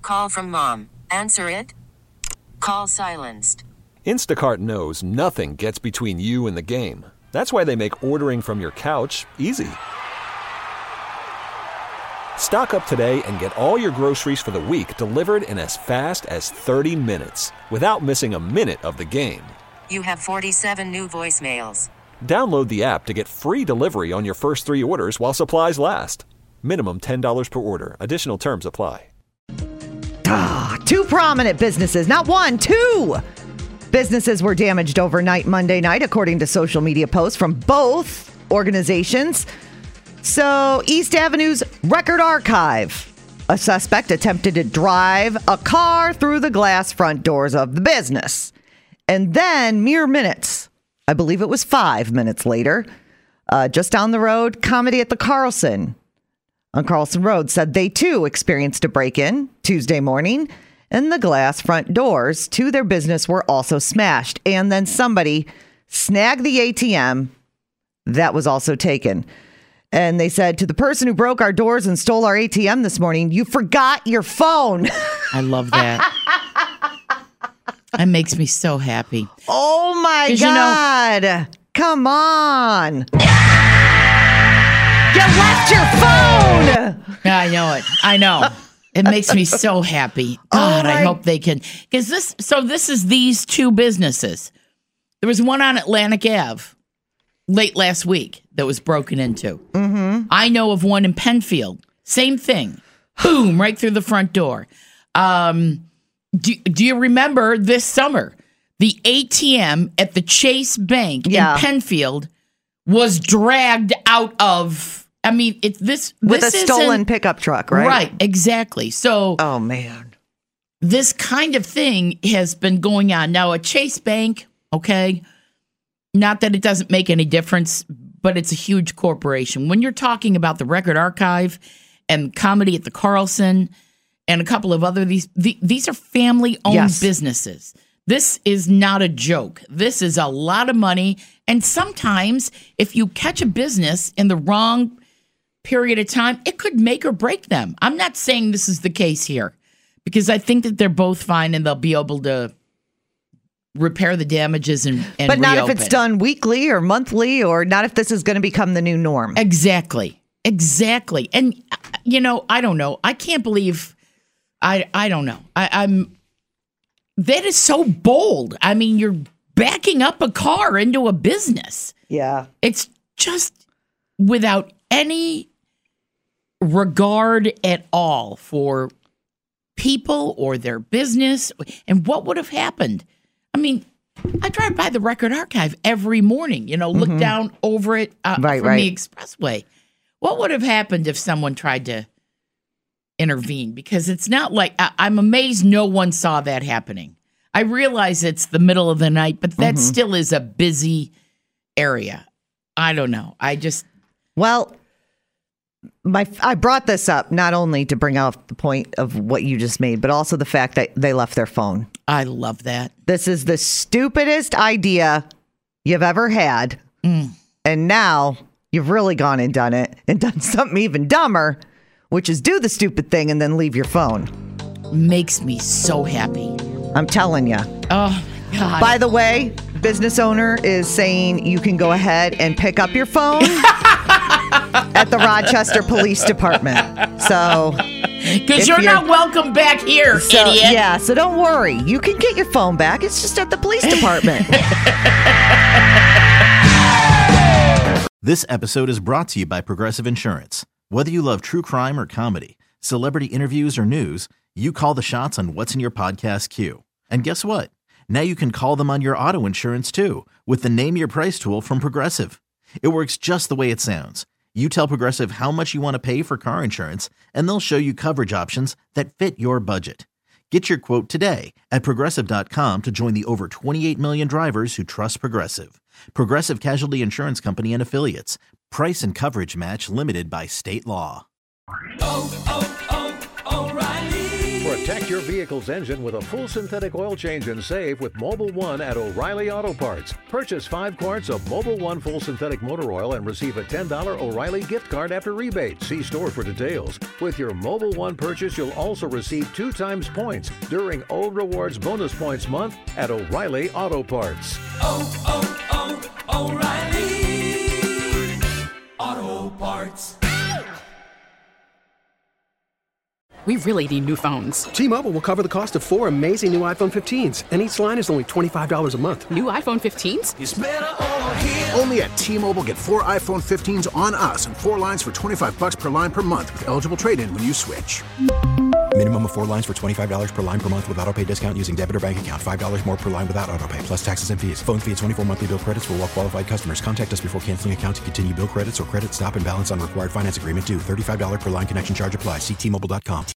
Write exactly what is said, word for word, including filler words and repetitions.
call from mom. Answer it. Call silenced. Instacart knows nothing gets between you and the game. That's why they make ordering from your couch easy. Stock up today and get all your groceries for the week delivered in as fast as thirty minutes without missing a minute of the game. You have forty-seven new voicemails. Download the app to get free delivery on your first three orders while supplies last. Minimum ten dollars per order. Additional terms apply. Ah, two prominent businesses, not one, two businesses were damaged overnight Monday night, according to social media posts from both organizations. So, East Avenue's Record Archive. A suspect attempted to drive a car through the glass front doors of the business. And then, mere minutes, I believe it was five minutes later, uh, just down the road, Comedy at the Carlson on Carlson Road said they too experienced a break-in Tuesday morning, and the glass front doors to their business were also smashed. And then somebody snagged the A T M that was also taken. And they said to the person who broke our doors and stole our A T M this morning, you forgot your phone. I love that. That makes me so happy. Oh, my God. You know, come on. You left your phone. I know it. I know. It makes me so happy. God, oh I hope they can. Because this, so this is these two businesses. There was one on Atlantic Avenue late last week that was broken into. Mm-hmm. I know of one in Penfield. Same thing. Boom, right through the front door. Um, do, do you remember this summer? The A T M at the Chase Bank yeah. in Penfield was dragged out of, I mean, it, this, With this a stolen pickup truck, right? Right, exactly. So, oh, man. This kind of thing has been going on. Now, a Chase Bank, okay, not that it doesn't make any difference, but it's a huge corporation. When you're talking about the Record Archive and Comedy at the Carlson and a couple of other, these the, these are family-owned yes. businesses. This is not a joke. This is a lot of money. And sometimes if you catch a business in the wrong period of time, it could make or break them. I'm not saying this is the case here because I think that they're both fine and they'll be able to repair the damages and, and but not reopen. If it's done weekly or monthly, or not if this is going to become the new norm. Exactly. Exactly. And, you know, I don't know. I can't believe, I I don't know. I, I'm, that is so bold. I mean, you're backing up a car into a business. Yeah. It's just without any regard at all for people or their business and what would have happened. I mean, I drive by the Record Archive every morning, you know, look mm-hmm. down over it uh, right, from right. the expressway. What would have happened if someone tried to intervene? Because it's not like, I, I'm amazed no one saw that happening. I realize it's the middle of the night, but that mm-hmm. still is a busy area. I don't know. I just... Well, my I brought this up not only to bring out the point of what you just made, but also the fact that they left their phone. I love that. This is the stupidest idea you've ever had. Mm. And now you've really gone and done it and done something even dumber, which is do the stupid thing and then leave your phone. Makes me so happy. I'm telling you. Oh, my God. By the way, business owner is saying you can go ahead and pick up your phone at the Rochester Police Department. So, because you're, you're not welcome back here, so, idiot. Yeah, so don't worry. You can get your phone back. It's just at the police department. This episode is brought to you by Progressive Insurance. Whether you love true crime or comedy, celebrity interviews or news, you call the shots on what's in your podcast queue. And guess what? Now you can call them on your auto insurance too with the Name Your Price tool from Progressive. It works just the way it sounds. You tell Progressive how much you want to pay for car insurance, and they'll show you coverage options that fit your budget. Get your quote today at Progressive dot com to join the over twenty-eight million drivers who trust Progressive. Progressive Casualty Insurance Company and Affiliates. Price and coverage match limited by state law. Oh, oh, oh, O'Reilly. For a Protect your vehicle's engine with a full synthetic oil change and save with Mobil one at O'Reilly Auto Parts. Purchase five quarts of Mobil one full synthetic motor oil and receive a ten dollars O'Reilly gift card after rebate. See store for details. With your Mobil one purchase, you'll also receive two times points during O Rewards Bonus Points Month at O'Reilly Auto Parts. Oh, oh, oh, O'Reilly Auto Parts. We really need new phones. T-Mobile will cover the cost of four amazing new iPhone fifteens, and each line is only twenty-five dollars a month. New iPhone fifteens? It's better over here. Only at T-Mobile, get four iPhone fifteens on us and four lines for twenty-five bucks per line per month with eligible trade-in when you switch. Minimum of four lines for twenty-five dollars per line per month with autopay discount using debit or bank account. five dollars more per line without autopay, plus taxes and fees. Phone fee at twenty-four monthly bill credits for well-qualified customers. Contact us before canceling account to continue bill credits or credit stop and balance on required finance agreement due. thirty-five dollars per line connection charge applies. See T Mobile dot com.